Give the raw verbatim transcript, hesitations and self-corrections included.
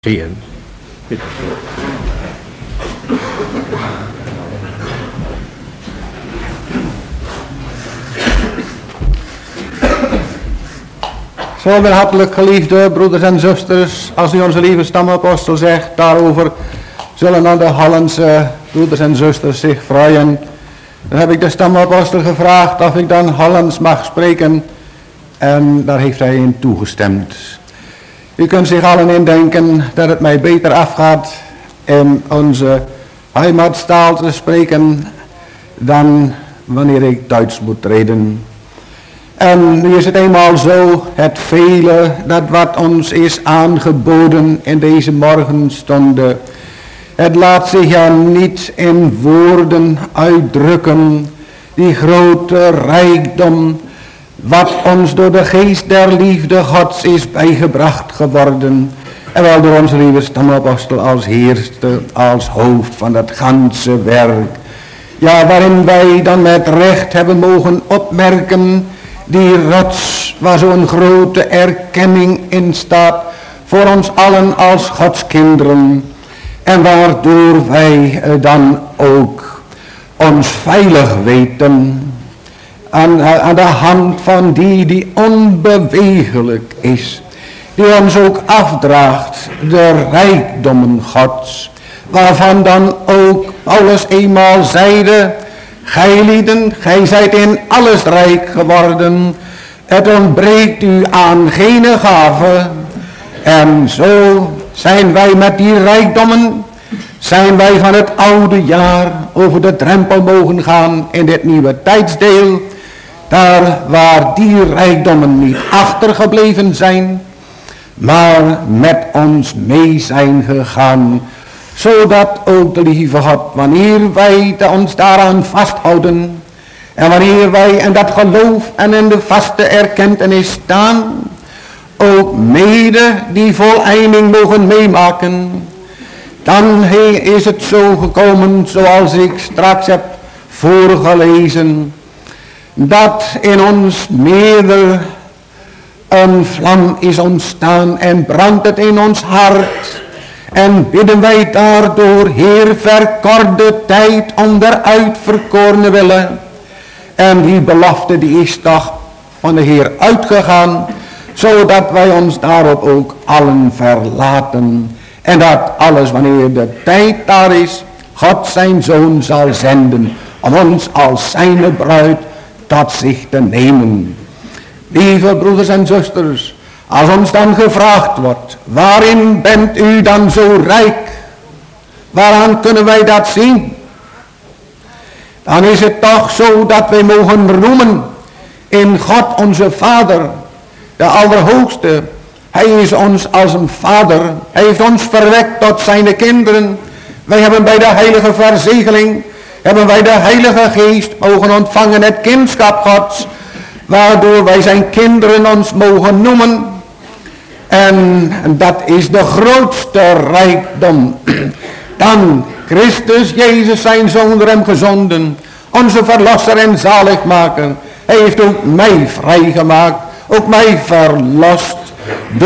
Zien. Zo, mijn hartelijk geliefde broeders en zusters, als u onze lieve stamapostel zegt, daarover zullen dan de Hollandse broeders en zusters zich freuen. Dan heb ik de stamapostel gevraagd of ik dan Hollands mag spreken en daar heeft hij in toegestemd. U kunt zich allen indenken dat het mij beter afgaat in onze heimatstaal te spreken dan wanneer ik Duits moet reden. En nu is het eenmaal zo, het vele dat wat ons is aangeboden in deze morgenstunde, het laat zich ja niet in woorden uitdrukken, die grote rijkdom, wat ons door de geest der liefde Gods is bijgebracht geworden. En wel door onze lieve stamapostel als heerste, als hoofd van dat ganse werk. Ja, waarin wij dan met recht hebben mogen opmerken, die rots waar zo'n grote erkenning in staat voor ons allen als Gods kinderen. En waardoor wij dan ook ons veilig weten Aan, aan de hand van die die onbewegelijk is, die ons ook afdraagt de rijkdommen Gods, waarvan dan ook Paulus eenmaal zeide, gij lieden, gij zijt in alles rijk geworden, het ontbreekt u aan geen gave, en zo zijn wij met die rijkdommen, zijn wij van het oude jaar over de drempel mogen gaan in dit nieuwe tijdsdeel, daar waar die rijkdommen niet achtergebleven zijn, maar met ons mee zijn gegaan, zodat ook de lieve God, wanneer wij ons daaraan vasthouden, en wanneer wij in dat geloof en in de vaste erkentenis staan, ook mede die voleinding mogen meemaken, dan is het zo gekomen, zoals ik straks heb voorgelezen, dat in ons meerder een vlam is ontstaan en brandt het in ons hart. En bidden wij daardoor, Heer, verkort de tijd om der uitverkorene willen. En die belofte die is toch van de Heer uitgegaan, zodat wij ons daarop ook allen verlaten. En dat alles wanneer de tijd daar is, God zijn Zoon zal zenden om ons als zijne bruid tot zich te nemen. Lieve broeders en zusters, als ons dan gevraagd wordt, waarin bent u dan zo rijk? Waaraan kunnen wij dat zien? Dan is het toch zo dat wij mogen roemen in God onze Vader, de Allerhoogste. Hij is ons als een vader, hij heeft ons verwekt tot zijn kinderen. Wij hebben bij de heilige verzegeling, hebben wij de Heilige Geest mogen ontvangen, het kindschap Gods, waardoor wij zijn kinderen ons mogen noemen. En dat is de grootste rijkdom. Dan Christus Jezus zijn Zoon door hem gezonden, onze verlosser en zaligmaker. Hij heeft ook mij vrijgemaakt, ook mij verlost.